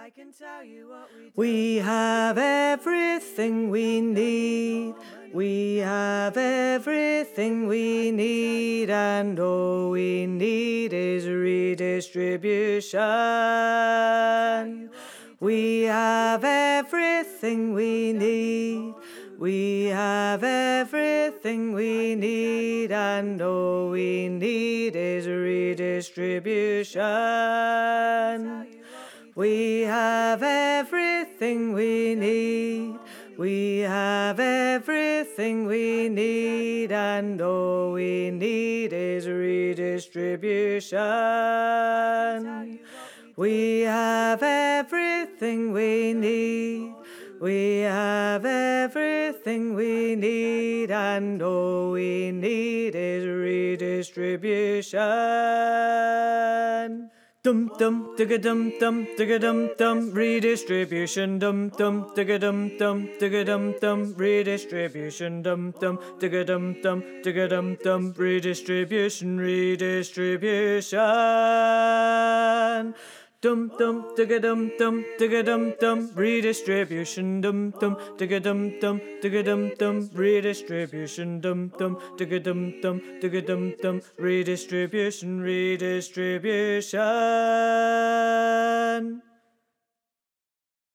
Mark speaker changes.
Speaker 1: can tell you what we do.
Speaker 2: We have everything we need. We have everything we need, and all we need is redistribution. We have everything we need. We have everything we need, and all we need is redistribution. We have everything we need. We have everything we need, and all we need is redistribution. We have everything we need. We have everything we need, and all we need is redistribution. Dum dum digga dum dum digga dum dum redistribution dum dum digga dum dum digga dum dum redistribution dum dum digga dum dum digga dum dum redistribution. Dum dum digga dum dum digga dum dum redistribution dum dum digga dum dum digga dum dum redistribution dum dum digga dum dum digga dum dum redistribution.